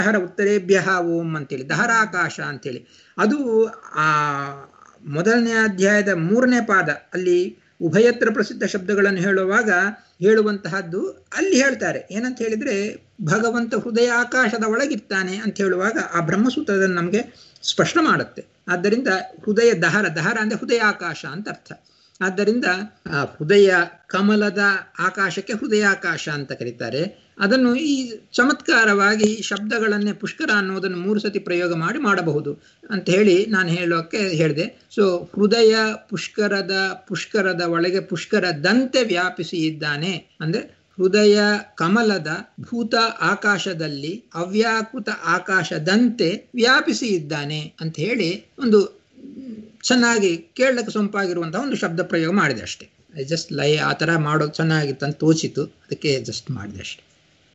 ದಹರ ಉತ್ತರೇಭ್ಯ ಓಂ ಅಂತೇಳಿ ದಹರಾಕಾಶ ಅಂತೇಳಿ. ಅದು ಆ ಮೊದಲನೇ ಅಧ್ಯಾಯದ 3ನೇ ಪಾದ ಅಲ್ಲಿ ಉಭಯತ್ರ ಪ್ರಸಿದ್ಧ ಶಬ್ದಗಳನ್ನು ಹೇಳುವಾಗ ಹೇಳುವಂತಹದ್ದು ಅಲ್ಲಿ ಹೇಳ್ತಾರೆ. ಏನಂತ ಹೇಳಿದ್ರೆ ಭಗವಂತ ಹೃದಯ ಆಕಾಶದ ಒಳಗಿರ್ತಾನೆ ಅಂತ ಹೇಳುವಾಗ ಆ ಬ್ರಹ್ಮಸೂತ್ರದಲ್ಲಿ ನಮಗೆ ಸ್ಪಷ್ಟ ಮಾಡುತ್ತೆ. ಆದ್ದರಿಂದ ಹೃದಯ ದಹರ, ದಹರ ಅಂದ್ರೆ ಹೃದಯ ಆಕಾಶ ಅಂತ ಅರ್ಥ. ಆದ್ದರಿಂದ ಹೃದಯ ಕಮಲದ ಆಕಾಶಕ್ಕೆ ಹೃದಯಾಕಾಶ ಅಂತ ಕರೀತಾರೆ. ಅದನ್ನು ಈ ಚಮತ್ಕಾರವಾಗಿ ಶಬ್ದಗಳನ್ನೇ ಪುಷ್ಕರ ಅನ್ನೋದನ್ನು 3 ಸತಿ ಪ್ರಯೋಗ ಮಾಡಬಹುದು ಅಂತ ಹೇಳಿ ನಾನು ಹೇಳೋಕ್ಕೆ ಹೇಳಿದೆ. ಸೊ ಹೃದಯ ಪುಷ್ಕರದ ಒಳಗೆ ಪುಷ್ಕರದಂತೆ ವ್ಯಾಪಿಸಿ ಇದ್ದಾನೆ ಅಂದ್ರೆ ಹೃದಯ ಕಮಲದ ಭೂತ ಆಕಾಶದಲ್ಲಿ ಅವ್ಯಾಕೃತ ಆಕಾಶದಂತೆ ವ್ಯಾಪಿಸಿ ಇದ್ದಾನೆ ಅಂತ ಹೇಳಿ ಒಂದು ಚೆನ್ನಾಗಿ ಕೇಳಕ್ಕೆ ಸೊಂಪಾಗಿರುವಂತಹ ಒಂದು ಶಬ್ದ ಪ್ರಯೋಗ ಮಾಡಿದೆ ಅಷ್ಟೇ. ಜಸ್ಟ್ ಆ ಥರ ಮಾಡೋದು ಚೆನ್ನಾಗಿತ್ತು ಅಂತ ತೋಚಿತು, ಅದಕ್ಕೆ ಜಸ್ಟ್ ಮಾಡಿದೆ ಅಷ್ಟೇ.